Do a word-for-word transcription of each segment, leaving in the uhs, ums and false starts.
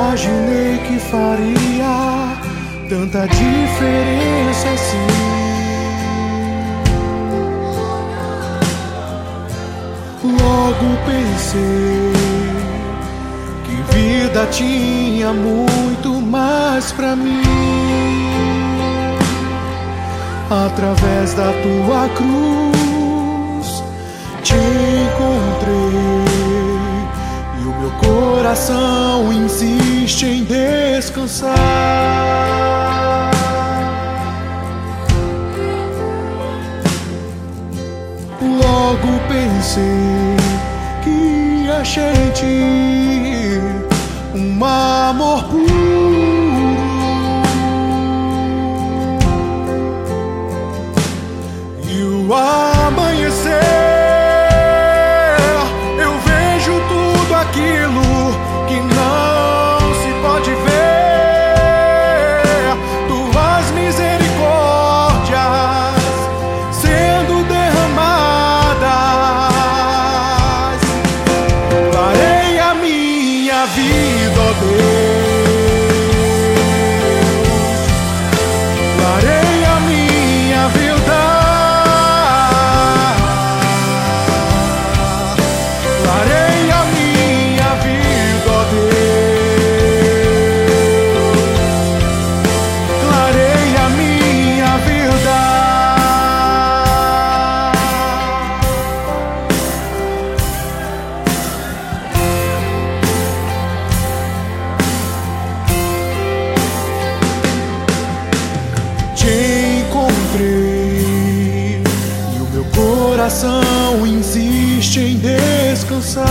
imaginei que faria tanta diferença assim. Logo pensei que vida tinha muito mais pra mim. Através da tua cruz te encontrei e o meu coração insiste em descansar. Logo pensei que achei em ti um amor puro, e o amanhecer eu vejo tudo aquilo que não se pode ver. Tuas misericórdias sendo derramadas, clarei a minha vida, ó Deus, clarei a minha vida, clarei a minha vida, ó Deus, clarei a minha vida. Te encontrei e o meu coração insiste em descansar.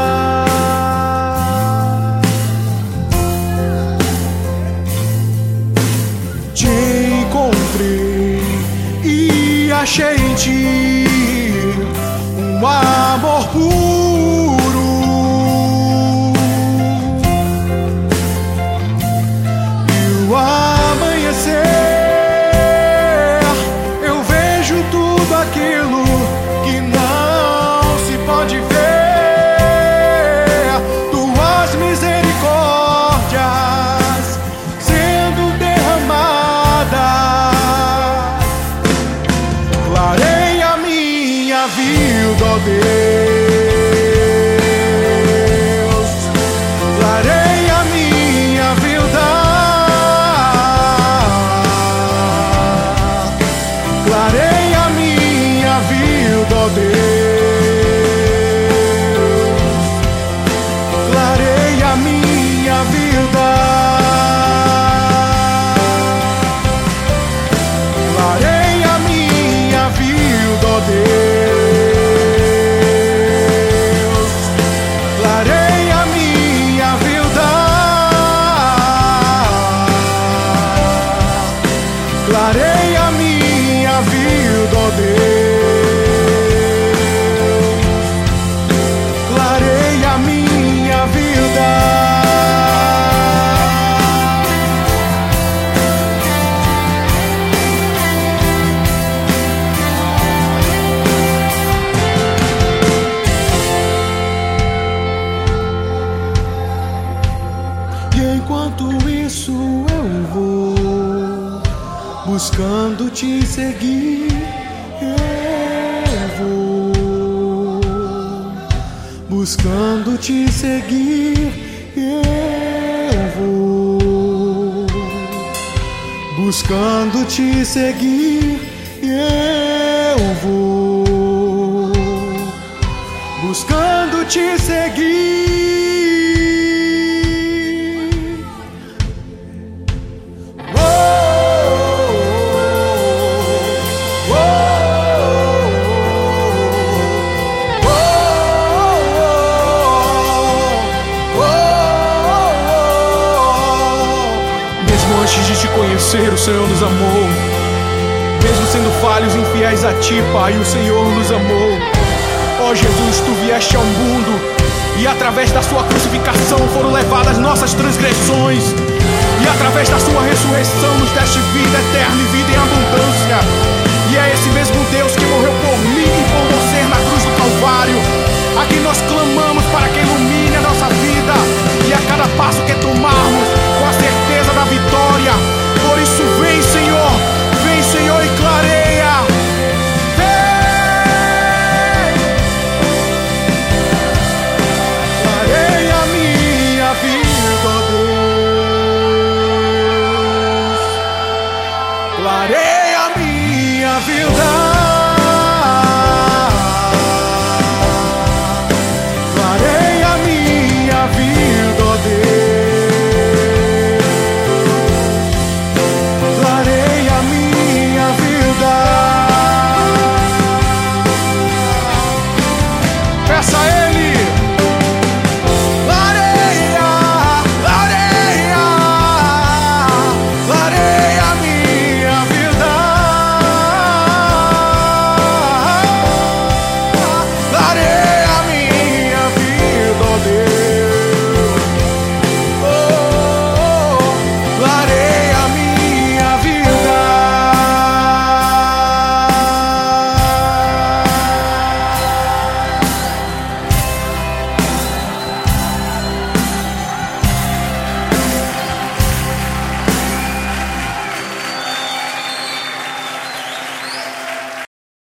Te encontrei e achei em ti um amor puro, e o amanhecer eu vejo tudo aquilo que não se pode ver. Tuas misericórdias sendo derramadas, clarei a minha vida, ó Deus, clarei a minha vida, clarei a minha vida, ó Deus, clarei a minha vida, clarei a minha vida, ó Deus, clarei a minha vida, clarei a minha vida, ó Deus, clarei a minha vida. E enquanto isso eu vou buscando te seguir, eu vou buscando te seguir, eu vou buscando te seguir, eu vou buscando te seguir. Antes de te conhecer, o Senhor nos amou. Mesmo sendo falhos e infiéis a ti, Pai, o Senhor nos amou. Ó Jesus, tu vieste ao mundo e através da sua crucificação foram levadas nossas transgressões, e através da sua ressurreição nos deste vida eterna e vida em abundância.